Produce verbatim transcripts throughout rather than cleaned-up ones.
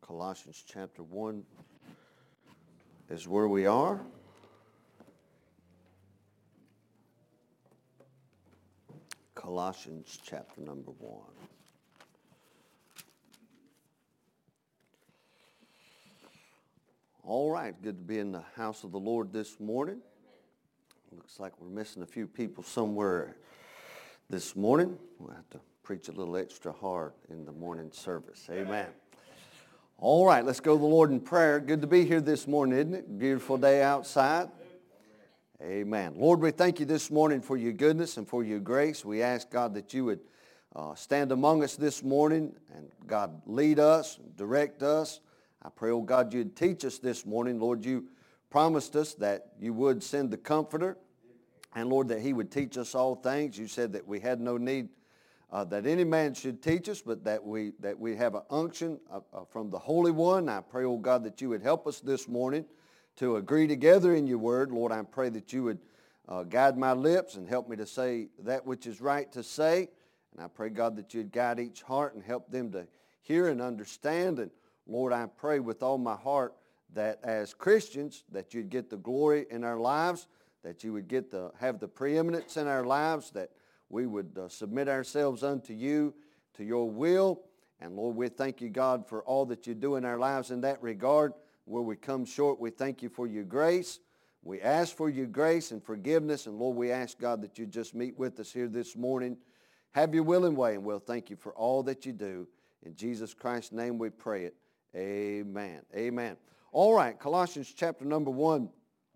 Colossians chapter one is where we are. Colossians chapter number one. All right, good to be in the house of the Lord this morning. Looks like we're missing a few people somewhere this morning. We'll have to preach a little extra hard in the morning service. Amen. All right, let's go to the Lord in prayer. Good to be here this morning, isn't it? Beautiful day outside. Amen. Lord, we thank you this morning for your goodness and for your grace. We ask, God, that you would uh, stand among us this morning and, God, lead us, direct us. I pray, oh God, you'd teach us this morning. Lord, you promised us that you would send the Comforter, and, Lord, that he would teach us all things. You said that we had no need Uh, that any man should teach us, but that we that we have an unction uh, uh, from the Holy One. I pray, oh God, that you would help us this morning to agree together in your word. Lord, I pray that you would uh, guide my lips and help me to say that which is right to say. And I pray, God, that you'd guide each heart and help them to hear and understand. And Lord, I pray with all my heart that as Christians, that you'd get the glory in our lives, that you would get the have the preeminence in our lives, that we would uh, submit ourselves unto you, to your will. And Lord, we thank you, God, for all that you do in our lives in that regard. Where we come short, we thank you for your grace. We ask for your grace and forgiveness. And Lord, we ask, God, that you just meet with us here this morning. Have your will and way, and we'll thank you for all that you do. In Jesus Christ's name we pray it. Amen. Amen. All right, Colossians chapter number one,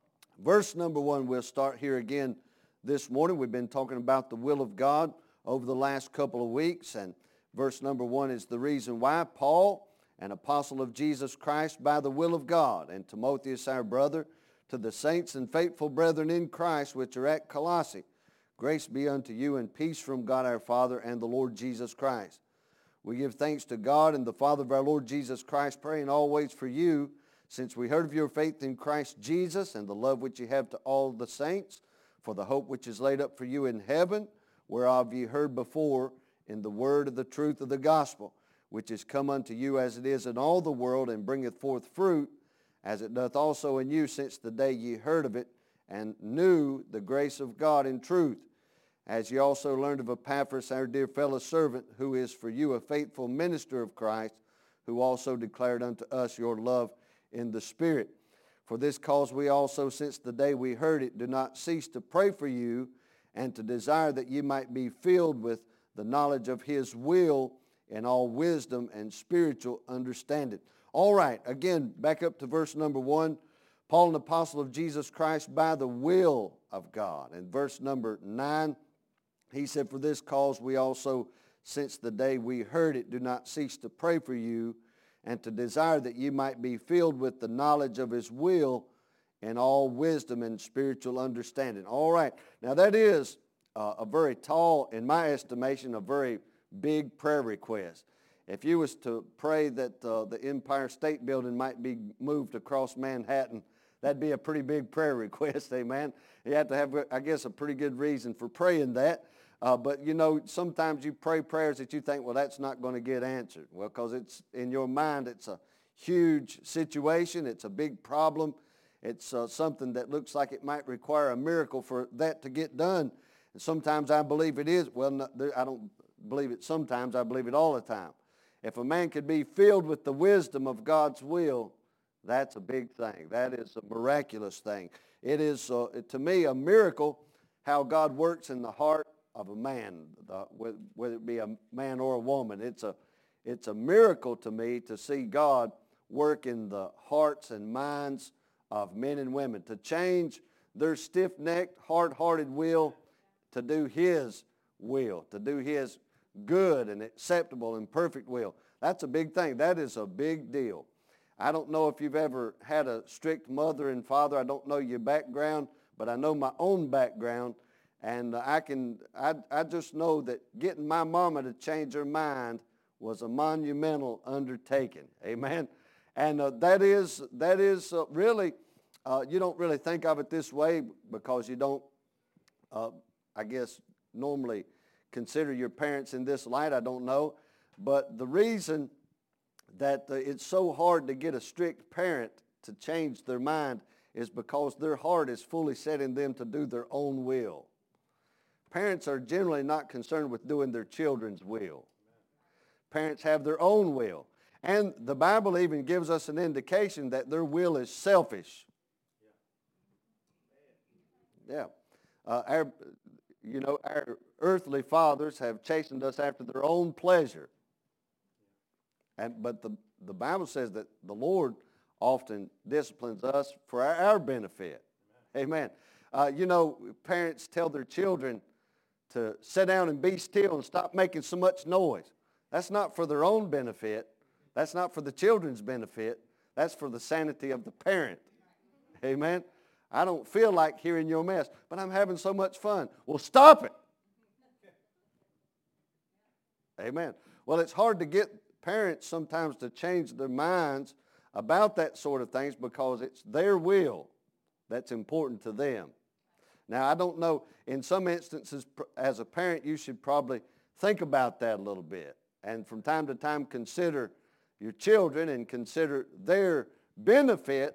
verse number one, we'll start here again this morning. We've been talking about the will of God over the last couple of weeks, and verse number one is the reason why. Paul, an apostle of Jesus Christ by the will of God, and Timotheus our brother, to the saints and faithful brethren in Christ which are at Colossae, grace be unto you and peace from God our Father and the Lord Jesus Christ. We give thanks to God and the Father of our Lord Jesus Christ, praying always for you, since we heard of your faith in Christ Jesus and the love which you have to all the saints, for the hope which is laid up for you in heaven, whereof ye heard before in the word of the truth of the gospel, which is come unto you as it is in all the world, and bringeth forth fruit, as it doth also in you, since the day ye heard of it, and knew the grace of God in truth. As ye also learned of Epaphras, our dear fellow servant, who is for you a faithful minister of Christ, who also declared unto us your love in the Spirit. For this cause we also, since the day we heard it, do not cease to pray for you, and to desire that ye might be filled with the knowledge of his will in all wisdom and spiritual understanding. All right, again, back up to verse number one. Paul, an apostle of Jesus Christ by the will of God. And verse number nine, he said, for this cause we also, since the day we heard it, do not cease to pray for you, and to desire that you might be filled with the knowledge of his will in all wisdom and spiritual understanding. All right. Now that is uh, a very tall, in my estimation, a very big prayer request. If you was to pray that uh, the Empire State Building might be moved across Manhattan, that'd be a pretty big prayer request, amen. You have to have, I guess, a pretty good reason for praying that. Uh, but, you know, sometimes you pray prayers that you think, well, that's not going to get answered. Well, because it's in your mind, it's a huge situation. It's a big problem. It's uh, something that looks like it might require a miracle for that to get done. And sometimes I believe it is. Well, no, I don't believe it sometimes. I believe it all the time. If a man could be filled with the wisdom of God's will, that's a big thing. That is a miraculous thing. It is, uh, to me, a miracle how God works in the heart of a man, the, whether it be a man or a woman. It's a, it's a miracle to me to see God work in the hearts and minds of men and women, to change their stiff-necked, hard-hearted will to do his will, to do his good and acceptable and perfect will. That's a big thing. That is a big deal. I don't know if you've ever had a strict mother and father. I don't know your background, but I know my own background. And I can, I, I just know that getting my mama to change her mind was a monumental undertaking. Amen. And uh, that is, that is uh, really, uh, you don't really think of it this way because you don't, uh, I guess, normally consider your parents in this light. I don't know. But the reason that uh, it's so hard to get a strict parent to change their mind is because their heart is fully set in them to do their own will. Parents are generally not concerned with doing their children's will. Parents have their own will. And the Bible even gives us an indication that their will is selfish. Yeah. Uh, our, you know, our earthly fathers have chastened us after their own pleasure. And, but the, the Bible says that the Lord often disciplines us for our, our benefit. Amen. Uh, you know, parents tell their children to sit down and be still and stop making so much noise. That's not for their own benefit. That's not for the children's benefit. That's for the sanity of the parent. Amen. I don't feel like hearing your mess, but I'm having so much fun. Well, stop it. Amen. Well, it's hard to get parents sometimes to change their minds about that sort of things because it's their will that's important to them. Now, I don't know, in some instances, as a parent, you should probably think about that a little bit and from time to time consider your children and consider their benefit.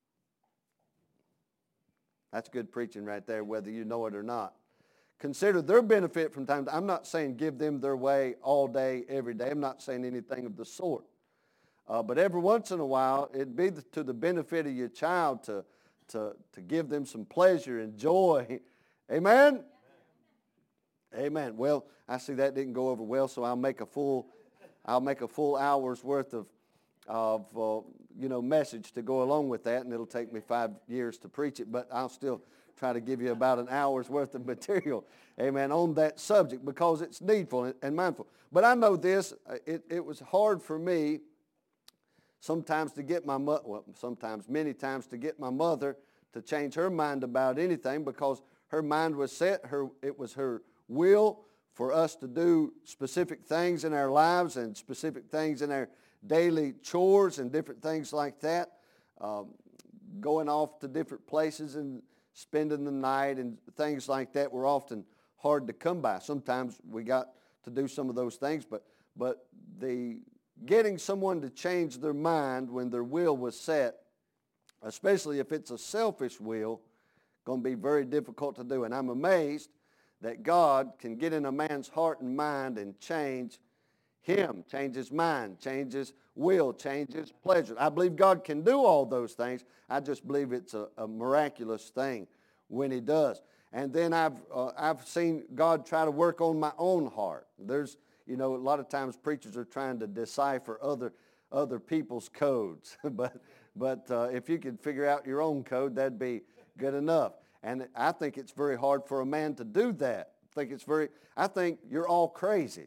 That's good preaching right there, whether you know it or not. Consider their benefit from time to time. I'm not saying give them their way all day, every day. I'm not saying anything of the sort. Uh, but every once in a while, it'd be the, to the benefit of your child to, to, to give them some pleasure and joy. Amen? Amen? Amen. Well, I see that didn't go over well, so I'll make a full, I'll make a full hour's worth of, of uh, you know, message to go along with that, and it'll take me five years to preach it, but I'll still try to give you about an hour's worth of material, amen, on that subject because it's needful and mindful. But I know this, it, it was hard for me sometimes to get my mother, well, sometimes, many times to get my mother to change her mind about anything because her mind was set, her, it was her will for us to do specific things in our lives and specific things in our daily chores and different things like that, um, going off to different places and spending the night and things like that were often hard to come by. Sometimes we got to do some of those things, but but the getting someone to change their mind when their will was set, especially if it's a selfish will, going to be very difficult to do. And I'm amazed that God can get in a man's heart and mind and change him, change his mind, change his will, change his pleasure. I believe God can do all those things. I just believe it's a, a miraculous thing when he does. And then I've uh, I've seen God try to work on my own heart. There's, you know, a lot of times preachers are trying to decipher other other people's codes. but but uh, if you could figure out your own code, that'd be good enough. And I think it's very hard for a man to do that. I think it's very, I think you're all crazy.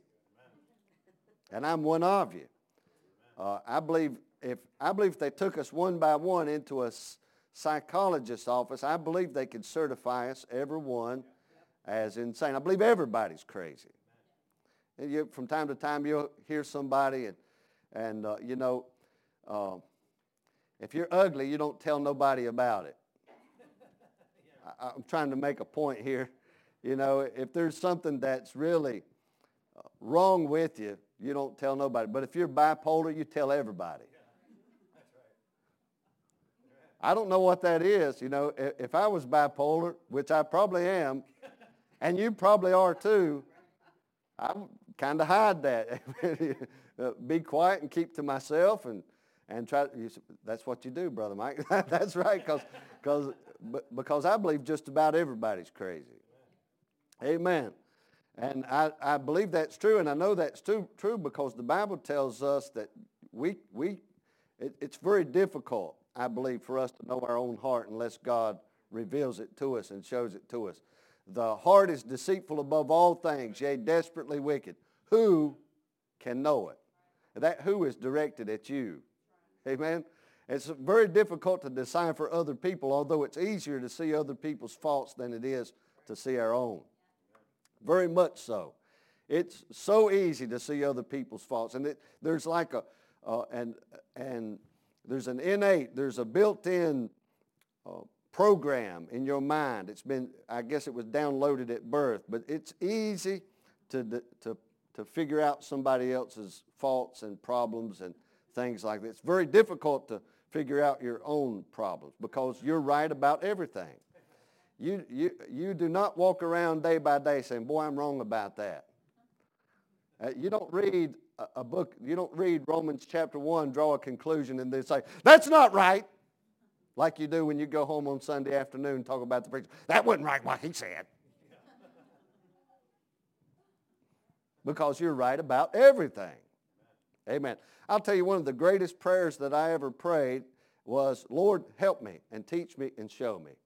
And I'm one of you. Uh, I believe if I believe if they took us one by one into a psychologist's office, I believe they could certify us, every one, as insane. I believe everybody's crazy. And you, from time to time, you'll hear somebody, and and uh, you know, uh, if you're ugly, you don't tell nobody about it. I, I'm trying to make a point here. You know, if there's something that's really uh, wrong with you, you don't tell nobody. But if you're bipolar, you tell everybody. I don't know what that is. You know, if, if I was bipolar, which I probably am, and you probably are too, I would kind of hide that. Be quiet and keep to myself and, and try. You, that's what you do, Brother Mike. That's right, because because because I believe just about everybody's crazy. Amen. And I, I believe that's true, and I know that's true, true because the Bible tells us that we, we it, it's very difficult, I believe, for us to know our own heart unless God reveals it to us and shows it to us. The heart is deceitful above all things, yea, desperately wicked. Who can know it? That who is directed at you. Amen? It's very difficult to decipher other people, although it's easier to see other people's faults than it is to see our own. Very much so. It's so easy to see other people's faults. And it, there's like a, uh, and, and there's an innate, there's a built-in uh, program in your mind. It's been, I guess it was downloaded at birth, but it's easy to, to, to figure out somebody else's faults and problems and things like that. It's very difficult to figure out your own problems because you're right about everything. You, you, you do not walk around day by day saying, boy, I'm wrong about that. Uh, you don't read a, a book, you don't read Romans chapter one, draw a conclusion, and then say, that's not right, like you do when you go home on Sunday afternoon and talk about the preacher. That wasn't right what he said. Because you're right about everything. Amen. I'll tell you, one of the greatest prayers that I ever prayed was, Lord, help me and teach me and show me.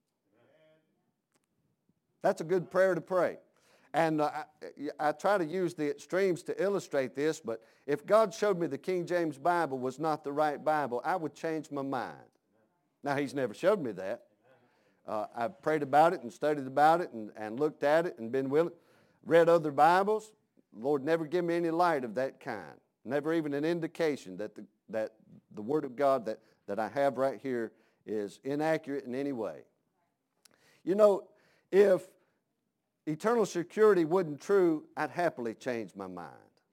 That's a good prayer to pray. And uh, I, I try to use the extremes to illustrate this, but if God showed me the King James Bible was not the right Bible, I would change my mind. Now, he's never showed me that. Uh, I've prayed about it and studied about it and, and looked at it and been willing, read other Bibles. Lord, never give me any light of that kind. Never even an indication that the, that the Word of God that, that I have right here is inaccurate in any way. You know, if eternal security wasn't true, I'd happily change my mind.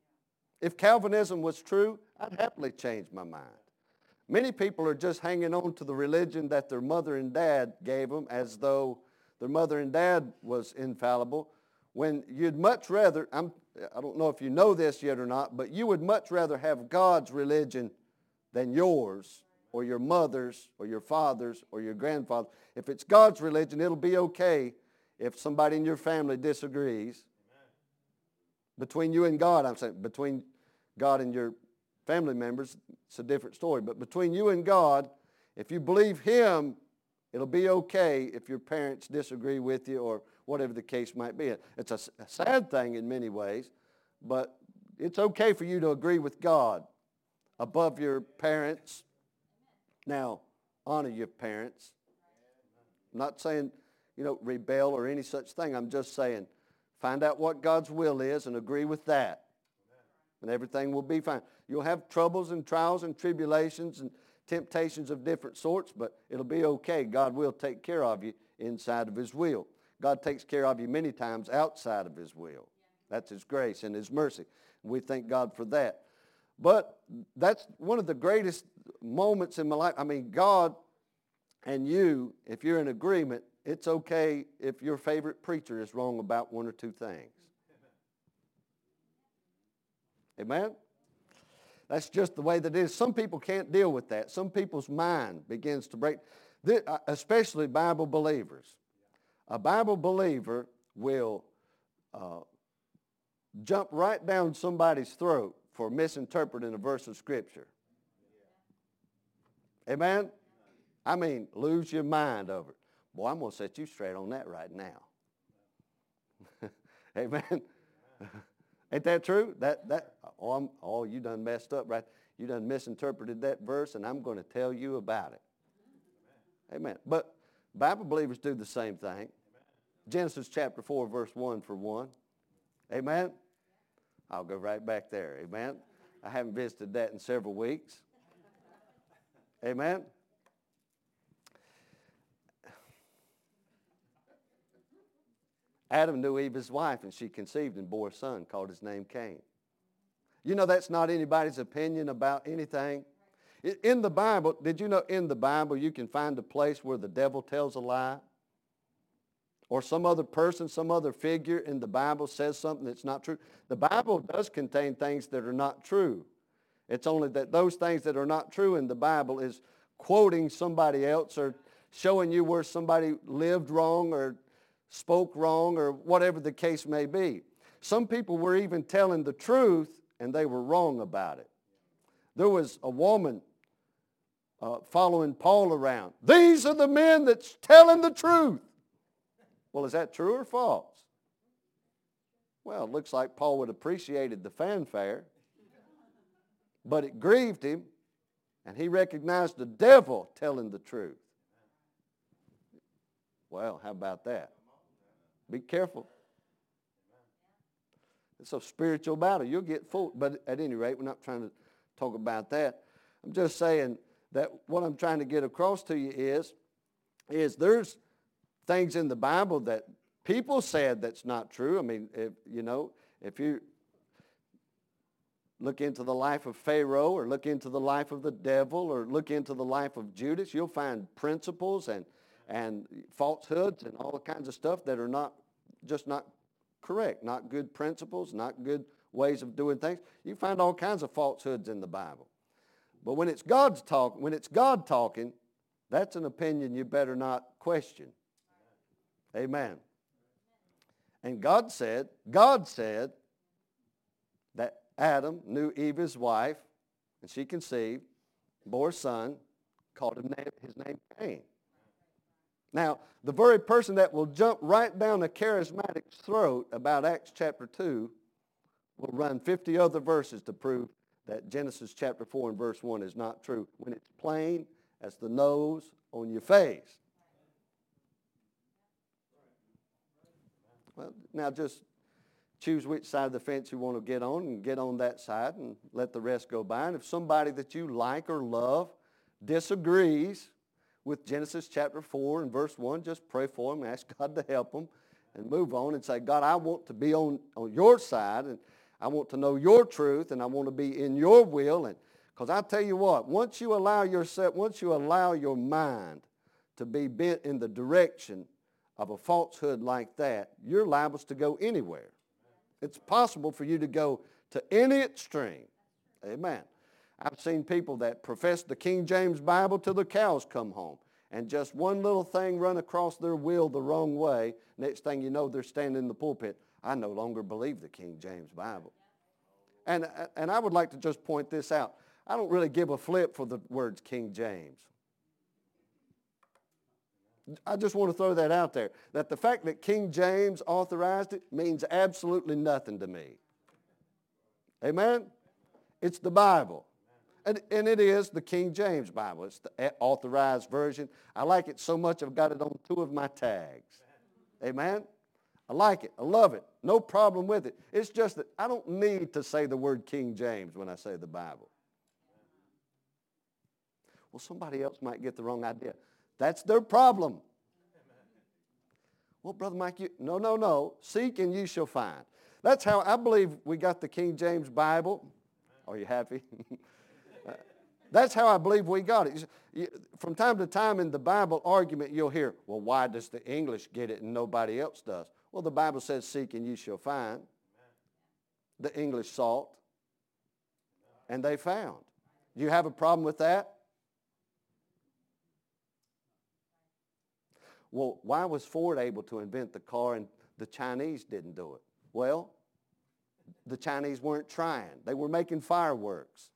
If Calvinism was true, I'd happily change my mind. Many people are just hanging on to the religion that their mother and dad gave them as though their mother and dad was infallible, when you'd much rather, I'm, I don't know if you know this yet or not, but you would much rather have God's religion than yours or your mother's or your father's or your grandfather's. If it's God's religion, it'll be okay if somebody in your family disagrees. Amen. Between you and God, I'm saying, between God and your family members, it's a different story. But between you and God, if you believe Him, it'll be okay if your parents disagree with you or whatever the case might be. It's a, a sad thing in many ways, but it's okay for you to agree with God above your parents. Now, honor your parents. I'm not saying, you know, rebel or any such thing. I'm just saying find out what God's will is and agree with that. And everything will be fine. You'll have troubles and trials and tribulations and temptations of different sorts, but it'll be okay. God will take care of you inside of His will. God takes care of you many times outside of His will. That's His grace and His mercy. We thank God for that. But that's one of the greatest moments in my life. I mean, God and you, if you're in agreement, it's okay if your favorite preacher is wrong about one or two things. Amen? That's just the way that it is. Some people can't deal with that. Some people's mind begins to break, especially Bible believers. A Bible believer will uh, jump right down somebody's throat for misinterpreting a verse of Scripture. Amen? I mean, lose your mind over it. Boy, I'm going to set you straight on that right now. Amen? Ain't that true? That that oh, I'm, oh, you done messed up, right? You done misinterpreted that verse, and I'm going to tell you about it. Amen. But Bible believers do the same thing. Amen. Genesis chapter four, verse one for one. Amen. I'll go right back there. Amen. I haven't visited that in several weeks. Amen. Adam knew Eve his wife, and she conceived and bore a son, called his name Cain. You know that's not anybody's opinion about anything. In the Bible, did you know in the Bible you can find a place where the devil tells a lie? Or some other person, some other figure in the Bible says something that's not true? The Bible does contain things that are not true. It's only that those things that are not true in the Bible is quoting somebody else or showing you where somebody lived wrong or spoke wrong or whatever the case may be. Some people were even telling the truth and they were wrong about it. There was a woman uh, following Paul around. These are the men that's telling the truth. Well, is that true or false? Well, it looks like Paul would have appreciated the fanfare, but it grieved him, and he recognized the devil telling the truth. Well, how about that? Be careful. It's a spiritual battle. You'll get fooled. But at any rate, we're not trying to talk about that. I'm just saying that what I'm trying to get across to you is, is there's things in the Bible that people said that's not true. I mean, if, you know, if you, look into the life of Pharaoh or look into the life of the devil or look into the life of Judas, you'll find principles and, and falsehoods and all kinds of stuff that are not just not correct, not good principles, not good ways of doing things. You find all kinds of falsehoods in the Bible. But when it's God's talk, when it's God talking, that's an opinion you better not question. Amen. And God said, God said that Adam knew Eve, his wife, and she conceived, bore a son, called him name, his name Cain. Now, the very person that will jump right down a charismatic's throat about Acts chapter two will run fifty other verses to prove that Genesis chapter four and verse one is not true when it's plain as the nose on your face. Well, now just choose which side of the fence you want to get on and get on that side and let the rest go by. And if somebody that you like or love disagrees with Genesis chapter four and verse one, just pray for them, ask God to help them, and move on and say, God, I want to be on, on your side, and I want to know your truth, and I want to be in your will. And because I tell you what, once you allow yourself, once you allow your mind to be bent in the direction of a falsehood like that, you're liable to go anywhere. It's possible for you to go to any extreme. Amen. I've seen people that profess the King James Bible till the cows come home, and just one little thing run across their will the wrong way. Next thing you know, they're standing in the pulpit. I no longer believe the King James Bible. And, and I would like to just point this out. I don't really give a flip for the words King James. I just want to throw that out there, that the fact that King James authorized it means absolutely nothing to me. Amen? It's the Bible. And, and it is the King James Bible. It's the authorized version. I like it so much I've got it on two of my tags. Amen? I like it. I love it. No problem with it. It's just that I don't need to say the word King James when I say the Bible. Well, somebody else might get the wrong idea. That's their problem. Well, Brother Mike, you, no, no, no. Seek and you shall find. That's how I believe we got the King James Bible. Are you happy? That's how I believe we got it. From time to time in the Bible argument, you'll hear, well, why does the English get it and nobody else does? Well, the Bible says, seek and you shall find. The English sought, and they found. Do you have a problem with that? Well, why was Ford able to invent the car and the Chinese didn't do it? Well, the Chinese weren't trying. They were making fireworks.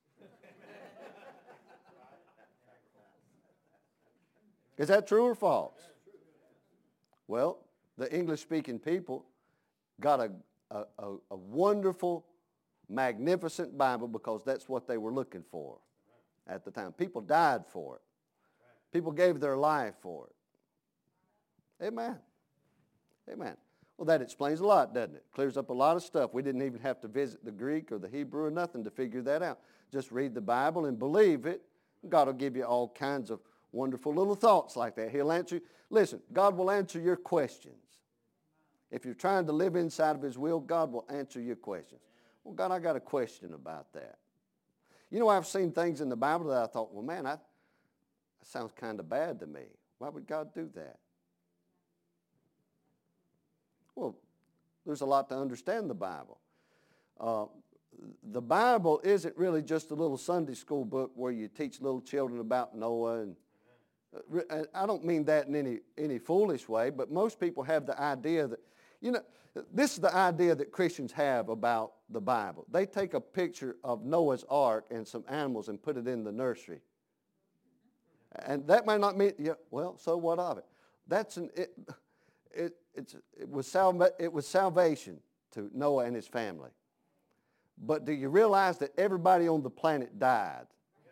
Is that true or false? Well, the English-speaking people got a, a, a, a wonderful, magnificent Bible because that's what they were looking for at the time. People died for it. People gave their life for it. Amen. Amen. Well, that explains a lot, doesn't it? Clears up a lot of stuff. We didn't even have to visit the Greek or the Hebrew or nothing to figure that out. Just read the Bible and believe it. God will give you all kinds of wonderful little thoughts like that. He'll answer you. Listen, God will answer your questions. If you're trying to live inside of His will, God will answer your questions. Well, God, I got a question about that. You know, I've seen things in the Bible that I thought, well, man, I, that sounds kind of bad to me. Why would God do that? Well, there's a lot to understand the Bible. Uh, the Bible isn't really just a little Sunday school book where you teach little children about Noah. And uh, I don't mean that in any, any foolish way, but most people have the idea that, you know, this is the idea that Christians have about the Bible. They take a picture of Noah's ark and some animals and put it in the nursery. And that might not mean, yeah, well, so what of it? That's an, it, it, it's, it, was salva- it was salvation to Noah and his family. But do you realize that everybody on the planet died?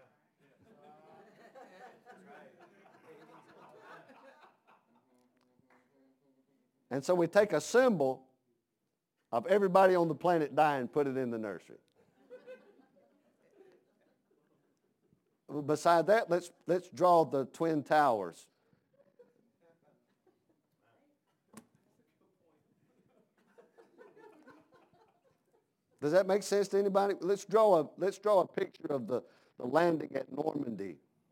And so we take a symbol of everybody on the planet dying and put it in the nursery. Beside that, let's, let's draw the Twin Towers. Does that make sense to anybody? Let's draw a, let's draw a picture of the, the landing at Normandy.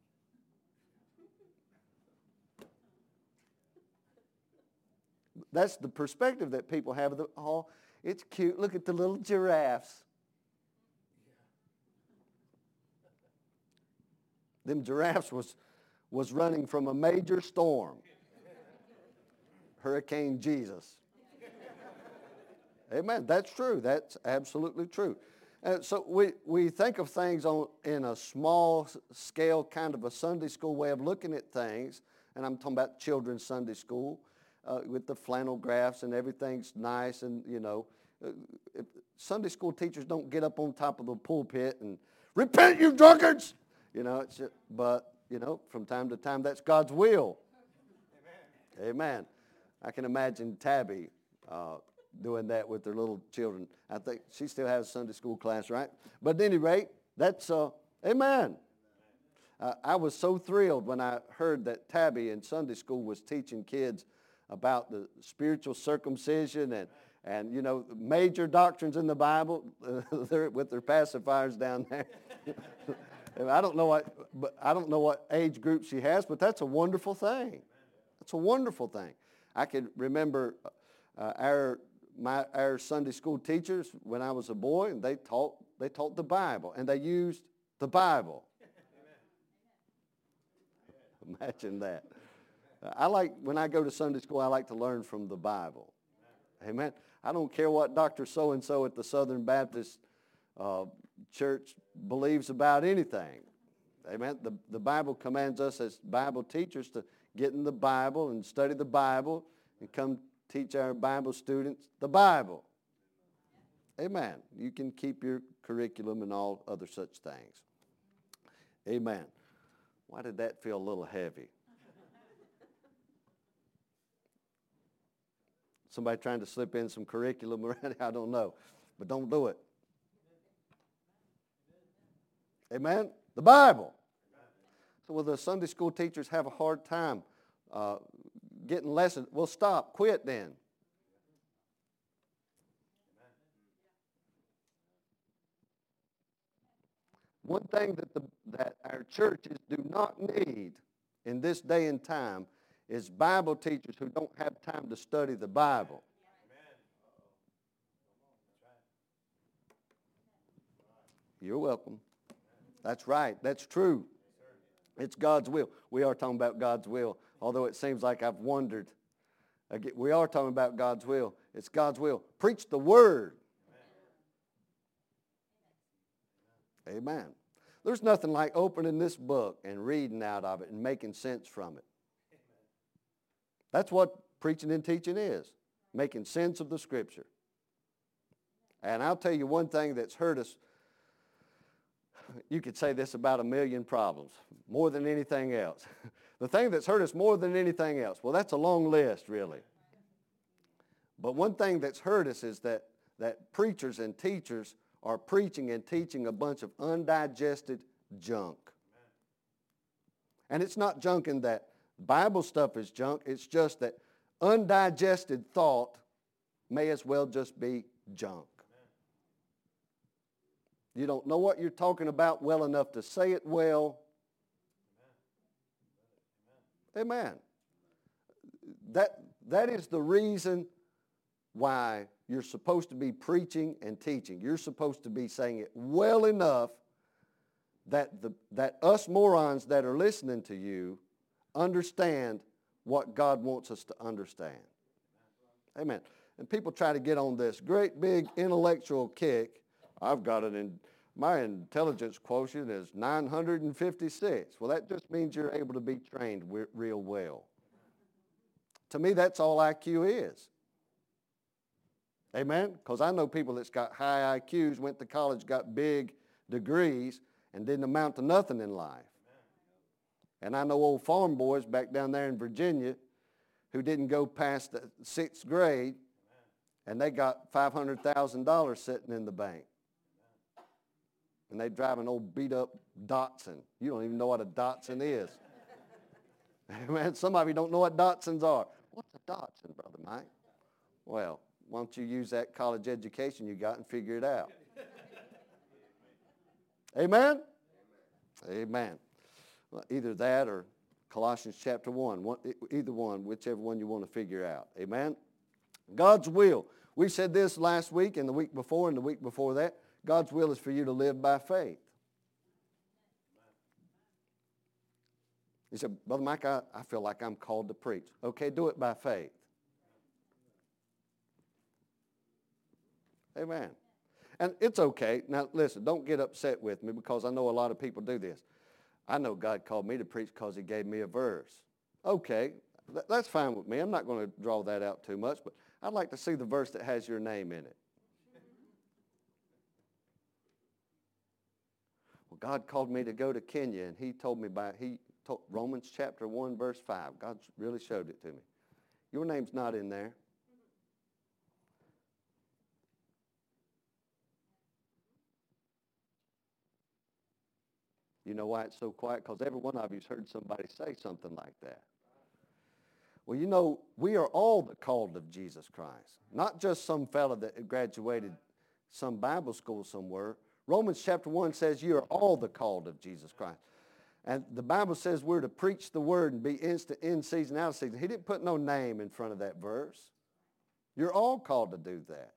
That's the perspective that people have of the, oh, it's cute. Look at the little giraffes. Them giraffes was, was running from a major storm. Hurricane Jesus. Amen. That's true. That's absolutely true. And so we, we think of things on in a small scale, kind of a Sunday school way of looking at things. And I'm talking about children's Sunday school uh, with the flannel graphs and everything's nice. And, you know, uh, if Sunday school teachers don't get up on top of the pulpit and repent, you drunkards. You know, it's just, but, you know, from time to time, that's God's will. Amen. Amen. I can imagine Tabby uh, doing that with their little children. I think she still has a Sunday school class, right? But at any rate, that's, uh, amen. Uh, I was so thrilled when I heard that Tabby in Sunday school was teaching kids about the spiritual circumcision and, and you know, major doctrines in the Bible. They're with their pacifiers down there. I don't know what, but I don't know what age group she has, but that's a wonderful thing. That's a wonderful thing. I can remember uh, our my our Sunday school teachers when I was a boy, and they taught they taught the Bible, and they used the Bible. Amen. Imagine that. I like when I go to Sunday school, I like to learn from the Bible. Amen. I don't care what Doctor So-and-so at the Southern Baptist uh, Church believes about anything. Amen. The, the Bible commands us as Bible teachers to get in the Bible and study the Bible and come teach our Bible students the Bible. Amen. You can keep your curriculum and all other such things. Amen. Why did that feel a little heavy? Somebody trying to slip in some curriculum around? I don't know. But don't do it. Amen? The Bible. So will the Sunday school teachers have a hard time uh, getting lessons? Well, stop. Quit then. One thing that, the, that our churches do not need in this day and time is Bible teachers who don't have time to study the Bible. You're welcome. That's right. That's true. It's God's will. We are talking about God's will, although it seems like I've wondered. We are talking about God's will. It's God's will. Preach the Word. Amen. Amen. There's nothing like opening this book and reading out of it and making sense from it. That's what preaching and teaching is, making sense of the Scripture. And I'll tell you one thing that's hurt us. You could say this about a million problems, more than anything else. The thing that's hurt us more than anything else, well, that's a long list, really. But one thing that's hurt us is that, that preachers and teachers are preaching and teaching a bunch of undigested junk. And it's not junk in that Bible stuff is junk. It's just that undigested thought may as well just be junk. You don't know what you're talking about well enough to say it well. Amen. That, that is the reason why you're supposed to be preaching and teaching. You're supposed to be saying it well enough that, the, that us morons that are listening to you understand what God wants us to understand. Amen. And people try to get on this great big intellectual kick. I've got it in, my intelligence quotient is nine hundred fifty-six. Well, that just means you're able to be trained w- real well. To me, that's all I Q is. Amen? Because I know people that's got high I Qs, went to college, got big degrees, and didn't amount to nothing in life. And I know old farm boys back down there in Virginia who didn't go past the sixth grade, and they got five hundred thousand dollars sitting in the bank. And they drive an old beat-up Datsun. You don't even know what a Datsun is. Man, some of you don't know what Datsuns are. What's a Datsun, Brother Mike? Well, why don't you use that college education you got and figure it out? Amen? Amen. Amen. Well, either that or Colossians chapter one. one. Either one, whichever one you want to figure out. Amen? God's will. We said this last week and the week before and the week before that. God's will is for you to live by faith. He said, Brother Mike, I, I feel like I'm called to preach. Okay, do it by faith. Amen. And it's okay. Now, listen, don't get upset with me because I know a lot of people do this. I know God called me to preach because he gave me a verse. Okay, that's fine with me. I'm not going to draw that out too much, but I'd like to see the verse that has your name in it. Well, God called me to go to Kenya, and he told me by, he told, Romans chapter one, verse five. God really showed it to me. Your name's not in there. You know why it's so quiet? Because every one of you's heard somebody say something like that. Well, you know, we are all the called of Jesus Christ. Not just some fella that graduated some Bible school somewhere. Romans chapter one says you are all the called of Jesus Christ. And the Bible says we're to preach the word and be instant in season, out of season. He didn't put no name in front of that verse. You're all called to do that.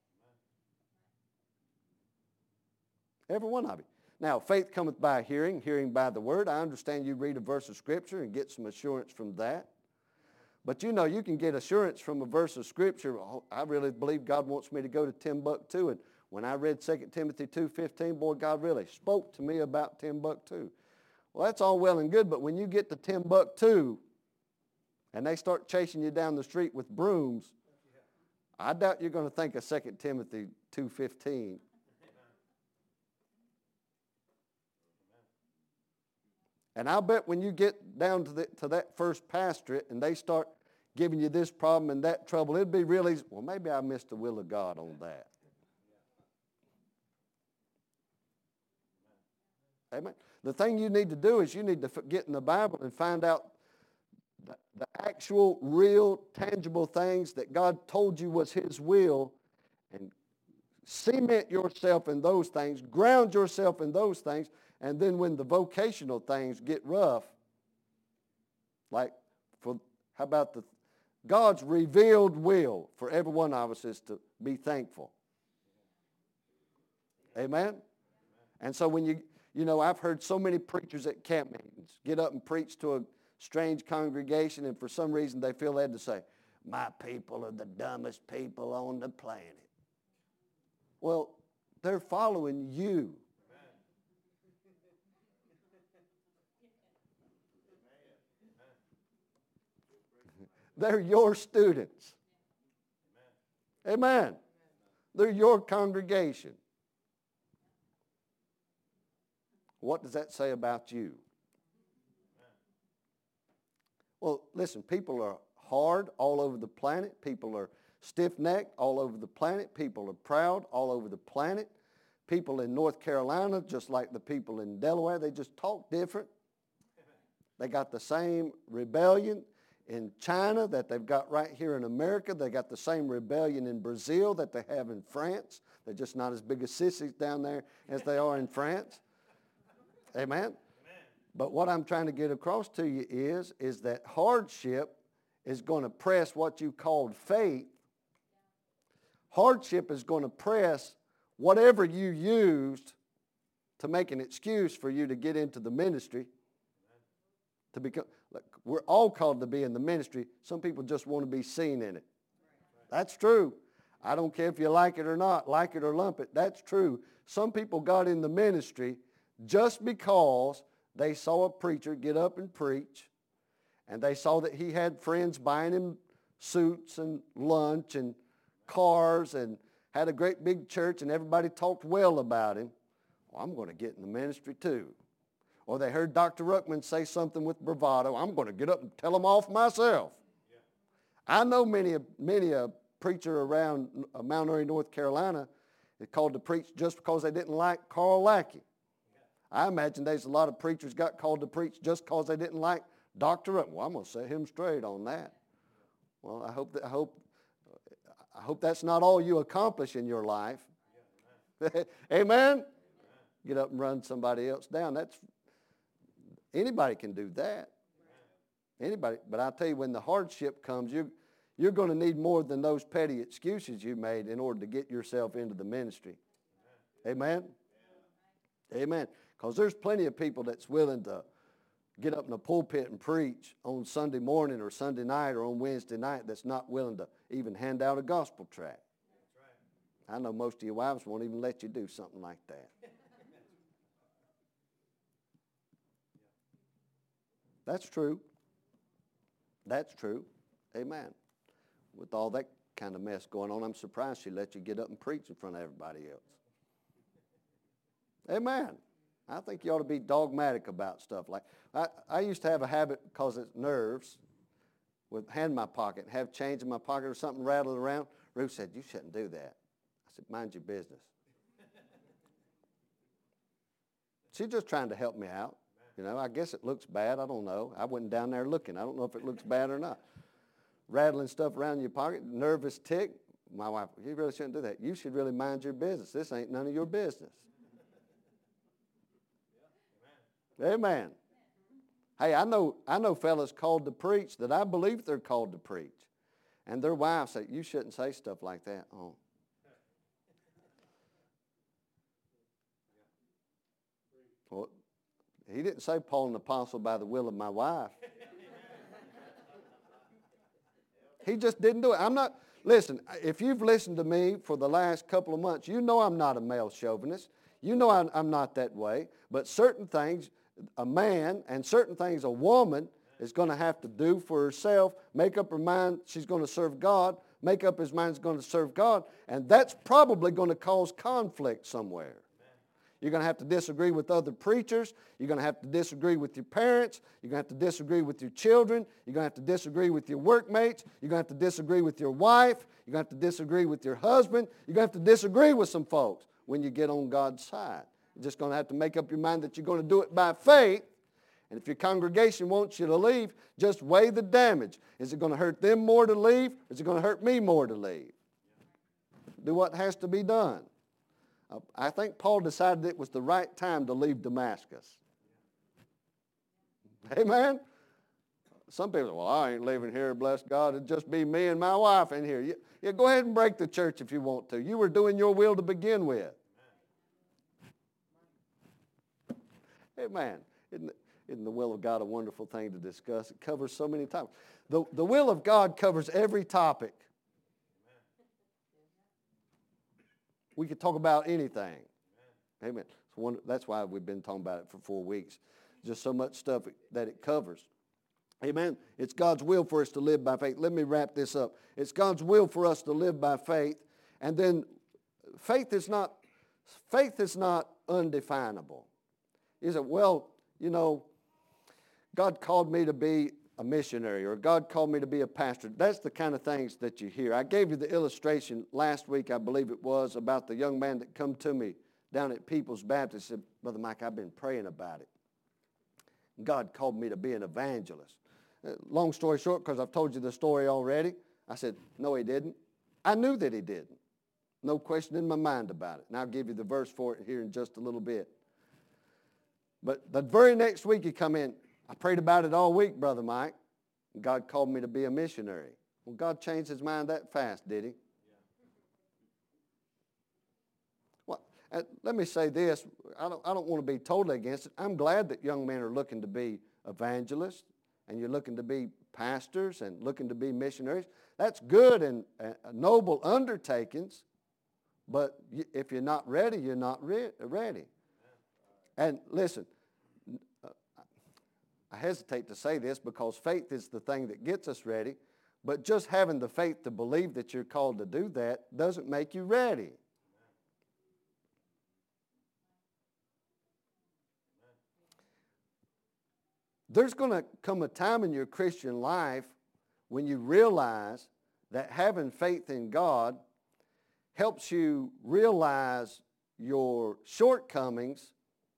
Every one of you. Now, faith cometh by hearing, hearing by the word. I understand you read a verse of Scripture and get some assurance from that. But you know, you can get assurance from a verse of Scripture. Oh, I really believe God wants me to go to Timbuktu. And when I read Second Timothy two fifteen, boy, God really spoke to me about Timbuktu. Well, that's all well and good, but when you get to Timbuktu and they start chasing you down the street with brooms, I doubt you're going to think of Second Timothy two fifteen. And I'll bet when you get down to, the, to that first pastorate and they start giving you this problem and that trouble, it'd be real easy. Well, maybe I missed the will of God on that. Amen. The thing you need to do is you need to get in the Bible and find out the, the actual, real, tangible things that God told you was his will and cement yourself in those things, ground yourself in those things, and then when the vocational things get rough, like for how about the God's revealed will for every one of us is to be thankful. Amen? And so when you, you know, I've heard so many preachers at camp meetings get up and preach to a strange congregation, and for some reason they feel led to say, my people are the dumbest people on the planet. Well, they're following you. They're your students. Amen. They're your congregation. What does that say about you? Well, listen, people are hard all over the planet. People are stiff-necked all over the planet. People are proud all over the planet. People in North Carolina, just like the people in Delaware, they just talk different. They got the same rebellion in China that they've got right here in America. They got the same rebellion in Brazil that they have in France. They're just not as big as sissies down there as they are in France. Amen? Amen. But what I'm trying to get across to you is, is that hardship is going to press what you called faith. Hardship is going to press whatever you used to make an excuse for you to get into the ministry. To become, look, we're all called to be in the ministry. Some people just want to be seen in it. That's true. I don't care if you like it or not, like it or lump it. That's true. Some people got in the ministry just because they saw a preacher get up and preach, and they saw that he had friends buying him suits and lunch and cars and had a great big church, and everybody talked well about him. Well, I'm going to get in the ministry too. Or they heard Doctor Ruckman say something with bravado. I'm going to get up and tell them off myself. Yeah. I know many, many a preacher around Mount Airy, North Carolina, is called to preach just because they didn't like Carl Lackey. Yeah. I imagine there's a lot of preachers got called to preach just because they didn't like Doctor Ruckman. Well, I'm going to set him straight on that. Well, I hope that, I hope, I hope that's not all you accomplish in your life. Yeah, amen. Amen? get up and run somebody else down. That's anybody can do that. Anybody. But I tell you, when the hardship comes, you you're going to need more than those petty excuses you made in order to get yourself into the ministry. Amen? Amen. Because there's plenty of people that's willing to get up in the pulpit and preach on Sunday morning or Sunday night or on Wednesday night that's not willing to even hand out a gospel tract. I know most of your wives won't even let you do something like that. That's true. That's true. Amen. With all that kind of mess going on, I'm surprised she let you get up and preach in front of everybody else. Amen. I think you ought to be dogmatic about stuff. Like I, I used to have a habit, because it's nerves, with hand in my pocket, have change in my pocket or something rattled around. Ruth said, you shouldn't do that. I said, mind your business. She's just trying to help me out. You know, I guess it looks bad. I don't know. I wasn't down there looking. I don't know if it looks bad or not. Rattling stuff around in your pocket, nervous tick. My wife, you really shouldn't do that. You should really mind your business. This ain't none of your business. Amen. Amen. Hey, I know I know fellas called to preach that I believe they're called to preach. And their wives say, you shouldn't say stuff like that. Oh. Well, he didn't say Paul an apostle by the will of my wife. He just didn't do it. I'm not, listen, if you've listened to me for the last couple of months, you know I'm not a male chauvinist. You know I'm, I'm not that way. But certain things a man and certain things a woman is going to have to do for herself, make up her mind she's going to serve God, make up his mind she's going to serve God, and that's probably going to cause conflict somewhere. You're going to have to disagree with other preachers. You're going to have to disagree with your parents. You're going to have to disagree with your children. You're going to have to disagree with your workmates. You're going to have to disagree with your wife. You're going to have to disagree with your husband. You're going to have to disagree with some folks when you get on God's side. You're just going to have to make up your mind that you're going to do it by faith. And if your congregation wants you to leave, just weigh the damage. Is it going to hurt them more to leave? Or is it going to hurt me more to leave? Do what has to be done. Uh, I think Paul decided it was the right time to leave Damascus. Amen? Some people say, well, I ain't leaving here, bless God. It'd just be me and my wife in here. Yeah, yeah, go ahead and break the church if you want to. You were doing your will to begin with. Amen. Isn't, isn't the will of God a wonderful thing to discuss? It covers so many topics. The, the will of God covers every topic. We could talk about anything. Amen. It's one, that's why we've been talking about it for four weeks. Just so much stuff that it covers. Amen. It's God's will for us to live by faith. Let me wrap this up. It's God's will for us to live by faith. And then faith is not, faith is not undefinable. You say, well, you know, God called me to be a missionary, or God called me to be a pastor. That's the kind of things that you hear. I gave you the illustration last week, I believe it was, about the young man that come to me down at People's Baptist and said, Brother Mike, I've been praying about it. God called me to be an evangelist. Uh, long story short, because I've told you the story already, I said, no, he didn't. I knew that he didn't. No question in my mind about it. And I'll give you the verse for it here in just a little bit. But the very next week he come in, I prayed about it all week, Brother Mike. And God called me to be a missionary. Well, God changed his mind that fast, did he? Yeah. Well, uh, let me say this. I don't, I don't want to be totally against it. I'm glad that young men are looking to be evangelists, and you're looking to be pastors and looking to be missionaries. That's good and uh, noble undertakings, but if you're not ready, you're not re- ready. And listen, I hesitate to say this because faith is the thing that gets us ready, but just having the faith to believe that you're called to do that doesn't make you ready. There's going to come a time in your Christian life when you realize that having faith in God helps you realize your shortcomings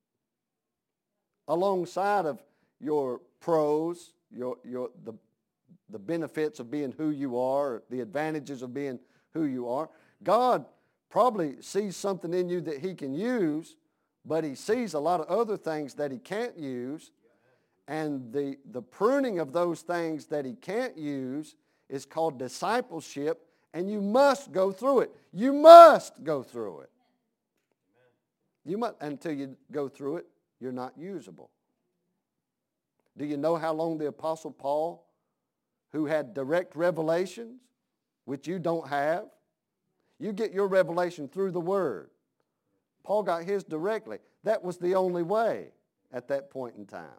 alongside of your pros, your, your, the, the benefits of being who you are, the advantages of being who you are. God probably sees something in you that he can use, but he sees a lot of other things that he can't use, and the, the pruning of those things that he can't use is called discipleship, and you must go through it. You must go through it. You must, until you go through it, you're not usable. Do you know how long the Apostle Paul, who had direct revelations, which you don't have, you get your revelation through the Word. Paul got his directly. That was the only way at that point in time.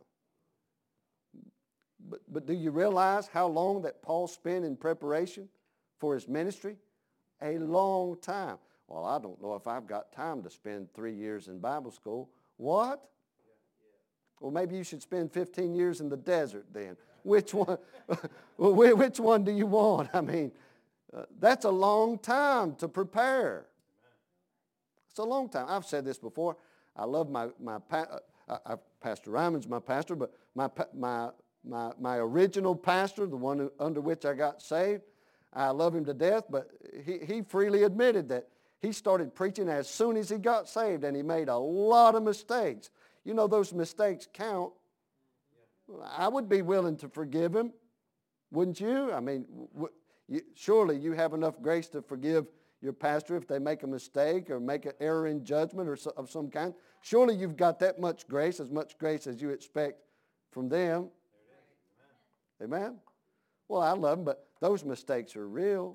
But, but do you realize how long that Paul spent in preparation for his ministry? A long time. Well, I don't know if I've got time to spend three years in Bible school. What? Well, maybe you should spend fifteen years in the desert then. Which one? Which one do you want? I mean, uh, that's a long time to prepare. It's a long time. I've said this before. I love my my uh, I, Pastor Ryman's my pastor, but my my my my original pastor, the one who, under which I got saved, I love him to death. But he he freely admitted that he started preaching as soon as he got saved, and he made a lot of mistakes. You know, those mistakes count. I would be willing to forgive him, wouldn't you? I mean, w- you, surely you have enough grace to forgive your pastor if they make a mistake or make an error in judgment or so, of some kind. Surely you've got that much grace, as much grace as you expect from them. Amen? Amen? Well, I love them, but those mistakes are real.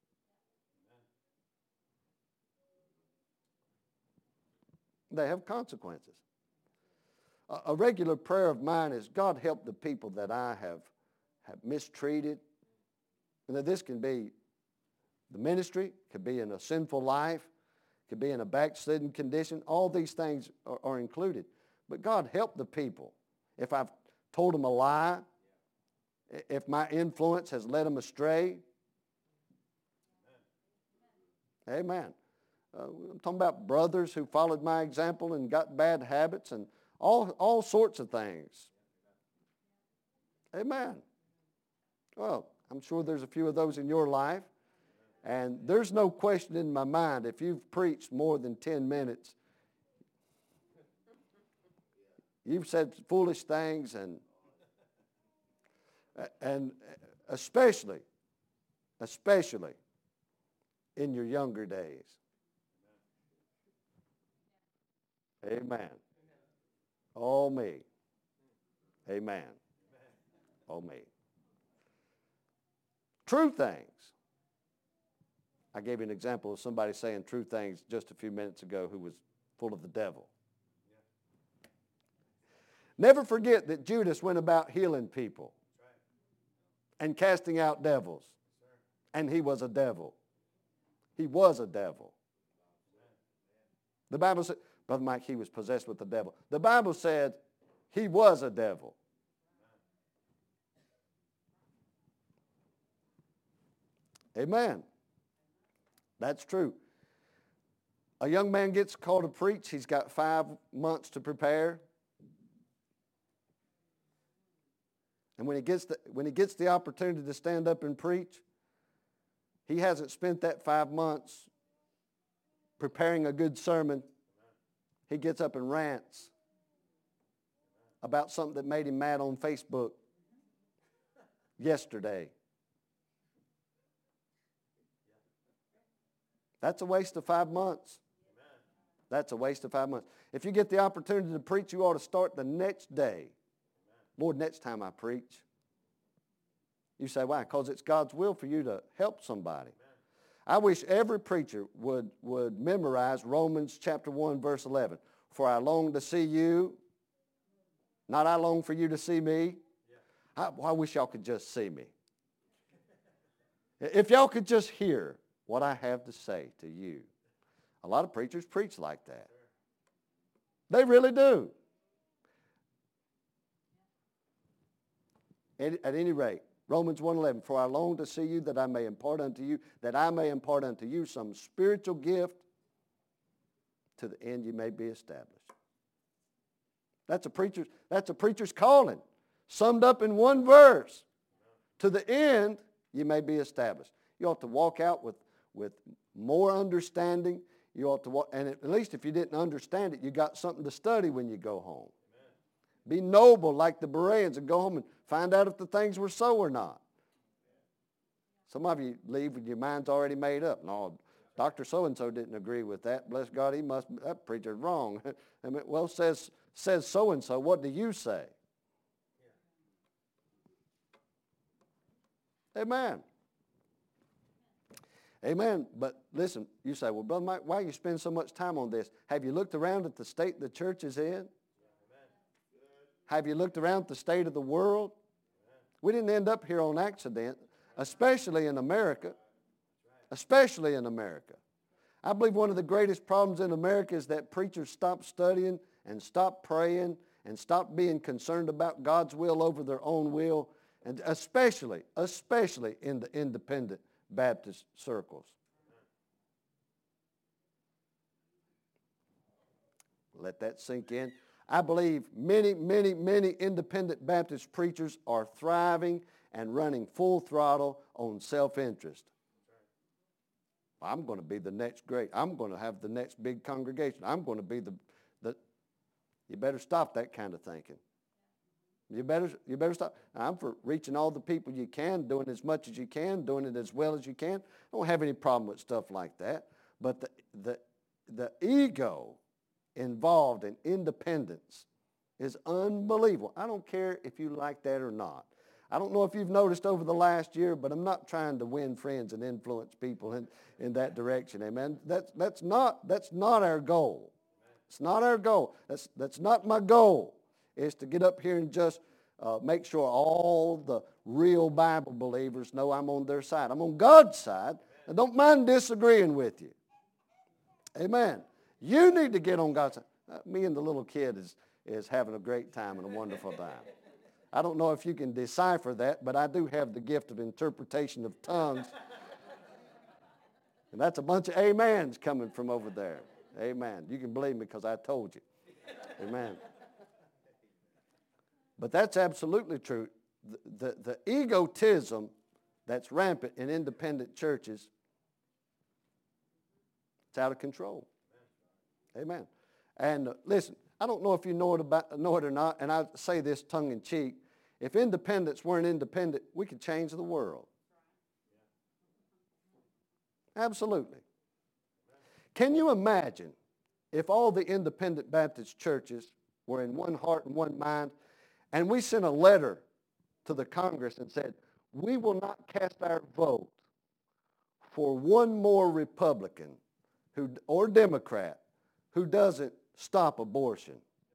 They have consequences. A regular prayer of mine is, God, help the people that I have, have mistreated. And that this can be the ministry, could be in a sinful life, could be in a backslidden condition. All these things are, are included. But God, help the people. If I've told them a lie, if my influence has led them astray. Amen. Amen. Uh, I'm talking about brothers who followed my example and got bad habits and all, all sorts of things. Amen. Well, I'm sure there's a few of those in your life. And there's no question in my mind, if you've preached more than ten minutes, you've said foolish things, and and especially, especially in your younger days. Amen. Oh, me. Amen. Oh, me. True things. I gave you an example of somebody saying true things just a few minutes ago who was full of the devil. Never forget that Judas went about healing people and casting out devils. And he was a devil. He was a devil. The Bible said, Brother Mike, he was possessed with the devil. The Bible said he was a devil. Amen. That's true. A young man gets called to preach. He's got five months to prepare. And when he gets the, when he gets the opportunity to stand up and preach, he hasn't spent that five months preparing a good sermon. He gets up and rants about something that made him mad on Facebook yesterday. That's a waste of five months. That's a waste of five months. If you get the opportunity to preach, you ought to start the next day. Lord, next time I preach. You say, why? Because it's God's will for you to help somebody. I wish every preacher would, would memorize Romans chapter one, verse eleven. For I long to see you, not I long for you to see me. I, I wish y'all could just see me. If y'all could just hear what I have to say to you. A lot of preachers preach like that. They really do. At, at any rate, Romans one eleven, for I long to see you that I may impart unto you, that I may impart unto you some spiritual gift to the end you may be established. That's a preacher's, that's a preacher's calling, summed up in one verse. To the end you may be established. You ought to walk out with, with more understanding. you ought to walk. And at least if you didn't understand it, you got something to study when you go home. Amen. Be noble like the Bereans and go home and find out if the things were so or not. Some of you leave with your mind's already made up. No, Doctor So-and-so didn't agree with that. Bless God, he must, that preacher's wrong. I mean, well, says, says so-and-so, what do you say? Yeah. Amen. Amen. But listen, you say, well, Brother Mike, why do you spend so much time on this? Have you looked around at the state the church is in? Yeah, have you looked around at the state of the world? Yeah. We didn't end up here on accident, especially in America. Especially in America. I believe one of the greatest problems in America is that preachers stop studying and stop praying and stop being concerned about God's will over their own will, and especially, especially in the independent Baptist circles. Let that sink in. I believe many, many, many independent Baptist preachers are thriving and running full throttle on self-interest. I'm going to be the next great. I'm going to have the next big congregation. I'm going to be the, the you better stop that kind of thinking. You better, you better stop. I'm for reaching all the people you can, doing as much as you can, doing it as well as you can. I don't have any problem with stuff like that. But the, the, the ego involved in independence is unbelievable. I don't care if you like that or not. I don't know if you've noticed over the last year, but I'm not trying to win friends and influence people in, in that direction. Amen. That's, that's, not, that's not our goal. It's not our goal. That's, that's not my goal, is to get up here and just uh, make sure all the real Bible believers know I'm on their side. I'm on God's side. I don't mind disagreeing with you. Amen. You need to get on God's side. Uh, me and the little kid is, is having a great time and a wonderful time. I don't know if you can decipher that, but I do have the gift of interpretation of tongues. And that's a bunch of amens coming from over there. Amen. You can believe me because I told you. Amen. But that's absolutely true. The, the, the egotism that's rampant in independent churches, it's out of control. Amen. And uh, listen, I don't know if you know it, about, know it or not, and I say this tongue-in-cheek. If independents weren't independent, we could change the world. Absolutely. Can you imagine if all the independent Baptist churches were in one heart and one mind, and we sent a letter to the Congress and said, we will not cast our vote for one more Republican who, or Democrat who doesn't stop abortion.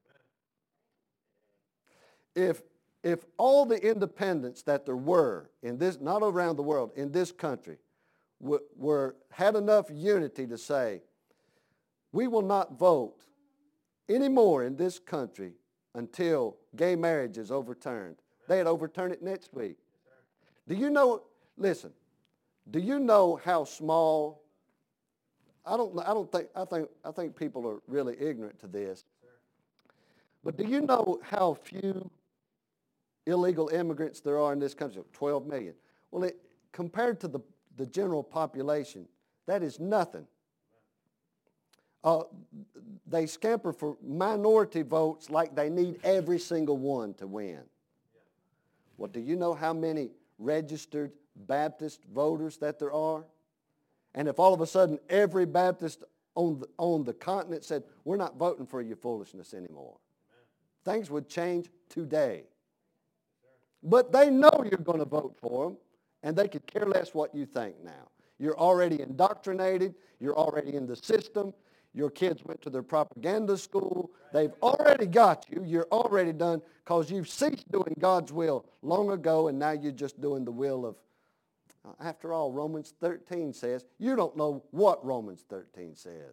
If, if all the independents that there were in this, not around the world, in this country, were, were had enough unity to say, we will not vote anymore in this country until gay marriage is overturned. They'd overturn it next week. Do you know, listen, do you know how small, I don't, I don't think, I think, I think people are really ignorant to this, but do you know how few illegal immigrants there are in this country? twelve million. Well, it, compared to the, the general population, that is nothing. Uh, they scamper for minority votes like they need every single one to win. Well, do you know how many registered Baptist voters that there are? And if all of a sudden every Baptist on the, on the continent said, we're not voting for your foolishness anymore, Amen. Things would change today. But they know you're going to vote for them, and they could care less what you think now. You're already indoctrinated. You're already in the system. Your kids went to their propaganda school. They've already got you. You're already done because you've ceased doing God's will long ago, and now you're just doing the will of, uh, after all, Romans thirteen says, you don't know what Romans thirteen says.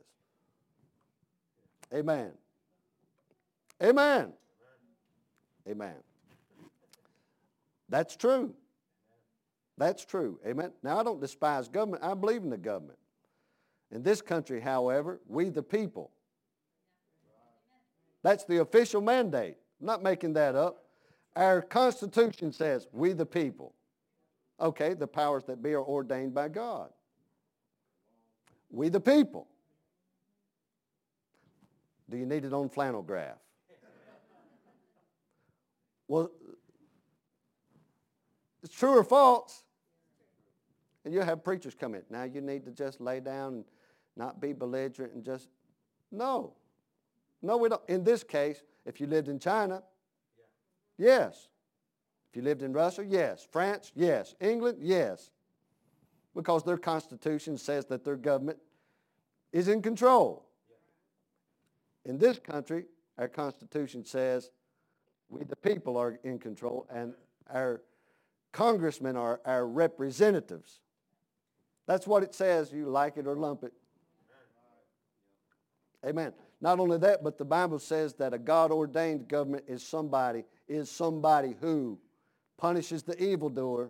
Amen. Amen. Amen. That's true. That's true. Amen. Now, I don't despise government. I believe in the government. In this country, however, we the people. That's the official mandate. I'm not making that up. Our Constitution says, we the people. Okay, the powers that be are ordained by God. We the people. Do you need it on flannel graph? Well, it's true or false. And you'll have preachers come in. Now you need to just lay down and not be belligerent and just, no. No, we don't. In this case, if you lived in China, yes. If you lived in Russia, yes. France, yes. England, yes. Because their constitution says that their government is in control. In this country, our constitution says we the people are in control and our congressmen are our representatives. That's what it says, you like it or lump it. Amen. Not only that, but the Bible says that a God-ordained government is somebody, is somebody who punishes the evildoer.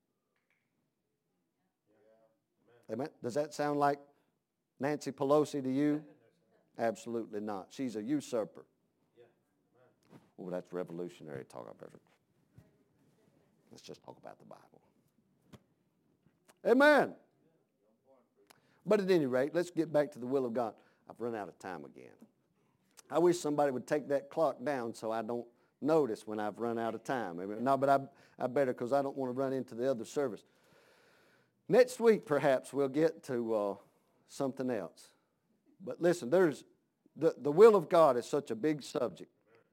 Amen. Does that sound like Nancy Pelosi to you? Absolutely not. She's a usurper. Oh, that's revolutionary talk. I better. Let's just talk about the Bible. Amen. But at any rate, let's get back to the will of God. I've run out of time again. I wish somebody would take that clock down so I don't notice when I've run out of time. No, but I, I better because I don't want to run into the other service. Next week, perhaps, we'll get to uh, something else. But listen, there's the, the will of God is such a big subject.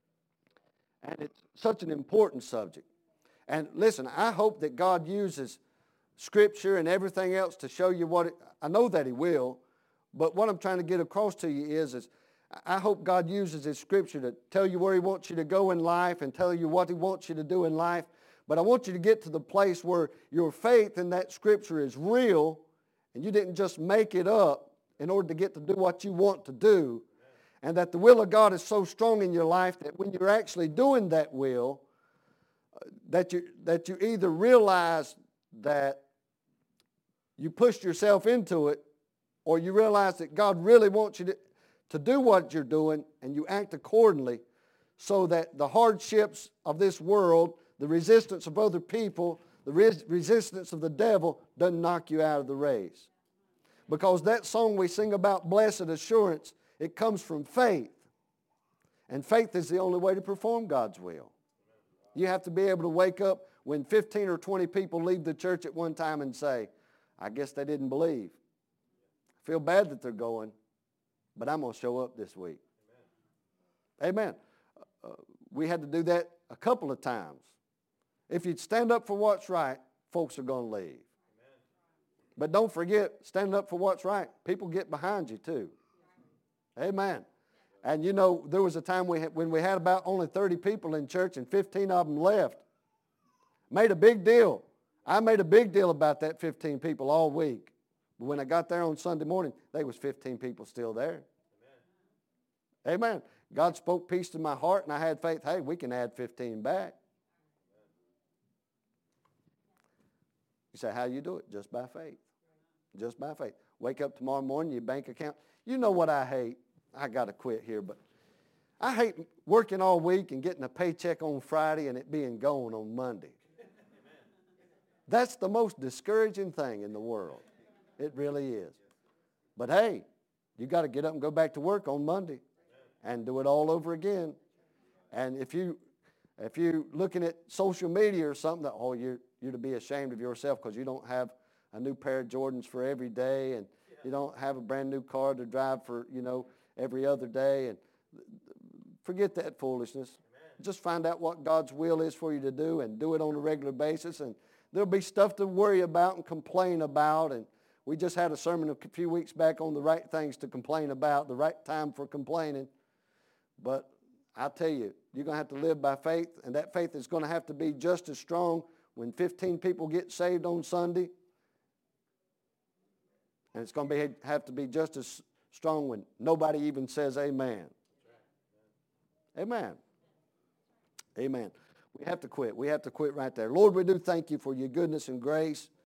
And it's such an important subject. And listen, I hope that God uses Scripture and everything else to show you what it, I know that He will, but what I'm trying to get across to you is, is I hope God uses His Scripture to tell you where He wants you to go in life and tell you what He wants you to do in life. But I want you to get to the place where your faith in that Scripture is real and you didn't just make it up in order to get to do what you want to do, and that the will of God is so strong in your life that when you're actually doing that will, uh, that you that you either realize that you pushed yourself into it, or you realize that God really wants you to, to do what you're doing, and you act accordingly so that the hardships of this world, the resistance of other people, the res- resistance of the devil doesn't knock you out of the race. Because that song we sing about blessed assurance, it comes from faith. And faith is the only way to perform God's will. You have to be able to wake up when fifteen or twenty people leave the church at one time and say, I guess they didn't believe. I feel bad that they're going, but I'm going to show up this week. Amen. Amen. Uh, we had to do that a couple of times. If you'd stand up for what's right, folks are going to leave. But don't forget, standing up for what's right, people get behind you too. Amen. And you know, there was a time we had, when we had about only thirty people in church and fifteen of them left. Made a big deal. I made a big deal about that fifteen people all week. But when I got there on Sunday morning, there was fifteen people still there. Amen. Amen. God spoke peace to my heart and I had faith, hey, we can add fifteen back. You say, how you do it? Just by faith. Just by faith. Wake up tomorrow morning, your bank account. You know what I hate? I got to quit here, but I hate working all week and getting a paycheck on Friday and it being gone on Monday. That's the most discouraging thing in the world. It really is. But hey, you got to get up and go back to work on Monday and do it all over again. And if you if you're looking at social media or something, that oh you're you're to be ashamed of yourself because you don't have a new pair of Jordans for every day and you don't have a brand new car to drive for, you know, every other day. And forget that foolishness. Amen. Just find out what God's will is for you to do and do it on a regular basis. And there'll be stuff to worry about and complain about. And we just had a sermon a few weeks back on the right things to complain about, the right time for complaining. But I'll tell you, you're going to have to live by faith, and that faith is going to have to be just as strong when fifteen people get saved on Sunday. And it's going to be, have to be just as strong when nobody even says amen. Amen. Amen. We have to quit. We have to quit right there. Lord, we do thank you for your goodness and grace.